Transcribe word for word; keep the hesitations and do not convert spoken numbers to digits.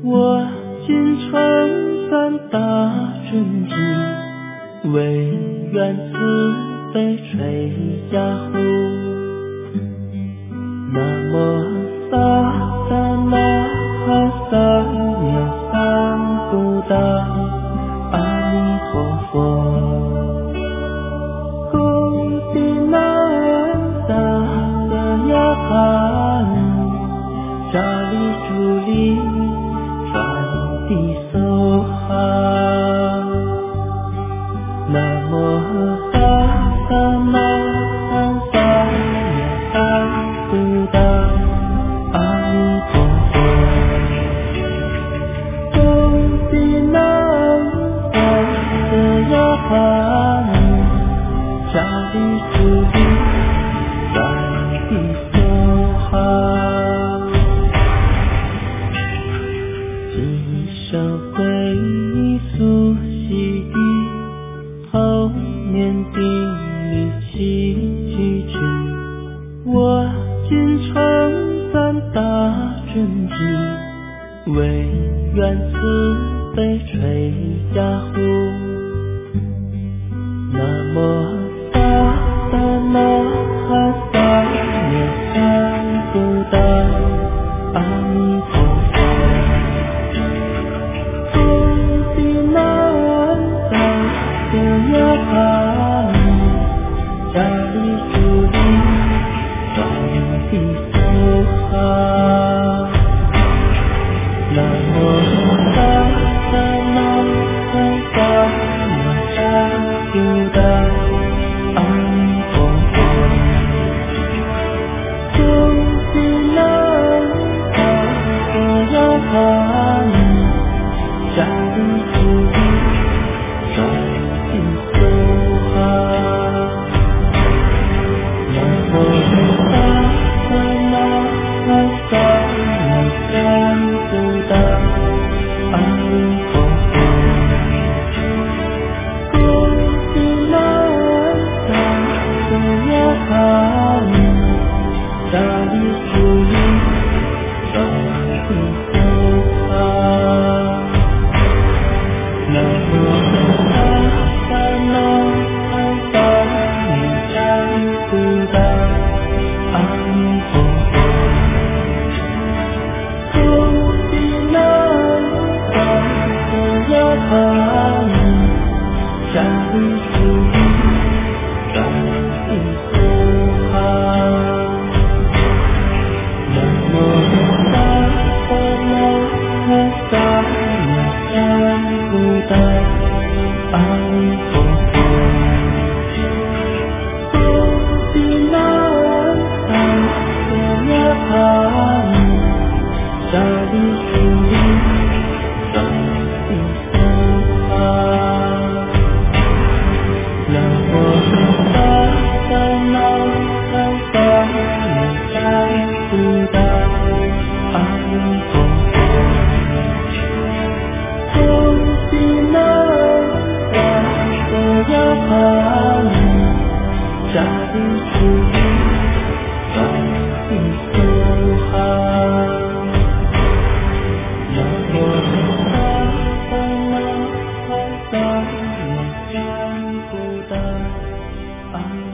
我今称赞大真谛，唯愿慈悲垂加护。南无萨达那哈萨呀桑布达阿弥陀佛。恭喜南达的呀哈扎里朱里传递梭哈。南无萨达那哈萨呀桑布达阿弥陀佛。恭喜南达的呀哈扎里朱里传递梭哈。今生皈依苏悉地，后面定力七具之。我今称赞大真谛，唯愿慈悲垂加护。南无萨达那哈萨呀桑布达阿弥陀佛。恭喜南达的呀哈扎里朱里传递梭哈。南无萨达那哈萨呀桑布达阿弥陀佛。恭喜南达的呀哈扎里朱里传递梭哈。南无萨达那哈萨呀桑布达阿弥陀佛。恭喜南达的呀哈扎里朱里传递梭哈。南无萨达那哈萨呀桑布达阿弥陀佛。恭喜南达的呀哈扎里朱里传递梭哈。南无萨达那哈萨呀桑布达阿弥陀佛。恭喜南达的呀哈扎里朱里传递梭哈。南无萨达那哈萨呀桑布达阿弥陀佛。恭喜南达的呀哈扎里朱里传递梭哈。南无萨达那哈萨呀桑布达阿弥